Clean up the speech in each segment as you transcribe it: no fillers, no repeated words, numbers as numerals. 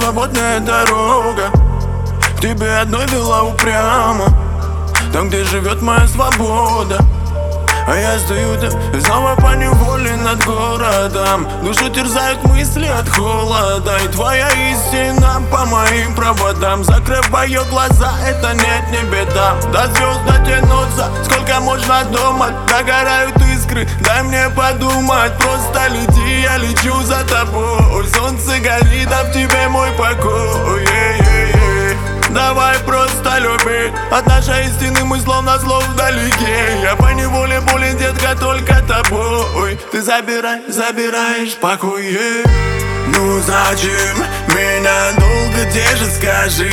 свободная дорога к тебе одной вела упрямо, там, где живет моя свобода. А я стою снова поневоле над городом. Душу терзают мысли от холода, и твоя истина по моим проводам. Закрываю глаза, это нет, не беда. До звезд дотянуться, сколько можно думать. Догорают искры, дай мне подумать. Просто лети, я лечу за тобой. Солнце горит, а в тебе мой покой. Давай просто любить. От нашей истины мы словно слов вдалеке. Я поневоле болен, детка, только тобой. Ты забираешь покой. Ну зачем меня долго держишь, скажи?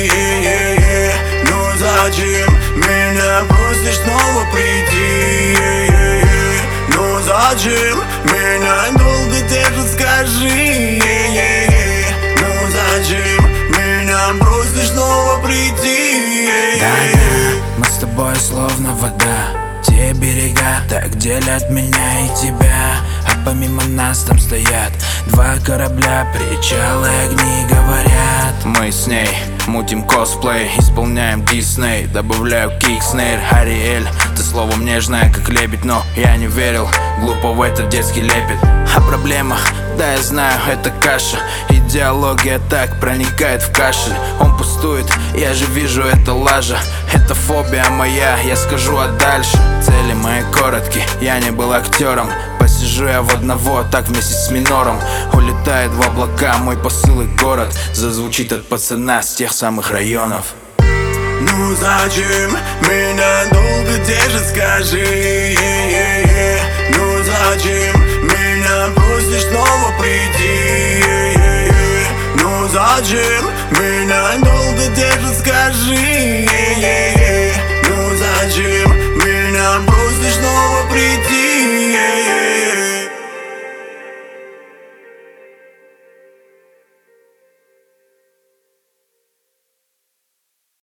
Ну зачем меня просишь снова прийти? Ну зачем меня долго держишь, скажи? Ну зачем меня просишь снова прийти? Да-да, мы с тобой словно вода. Те берега так делят меня и тебя. А помимо нас там стоят два корабля, причалы, огни говорят. Мы с ней мутим косплей, исполняем Дисней. Добавляю кик, снейр, Ариэль. Ты словом нежная, как лебедь, но я не верил глупо в этот детский лепет. О проблемах, да я знаю, это каша. Идеология так проникает в кашель. Он пустует, я же вижу, это лажа. Это фобия моя, я скажу, а дальше цели мои короткие, я не был актером. Посижу я в одного, так вместе с минором. Улетает в облака мой посыл, и город зазвучит от пацана с тех самых районов. Ну зачем меня долго держишь, скажи? Ну зачем меня просишь снова прийти? Ну зачем меня долго держишь,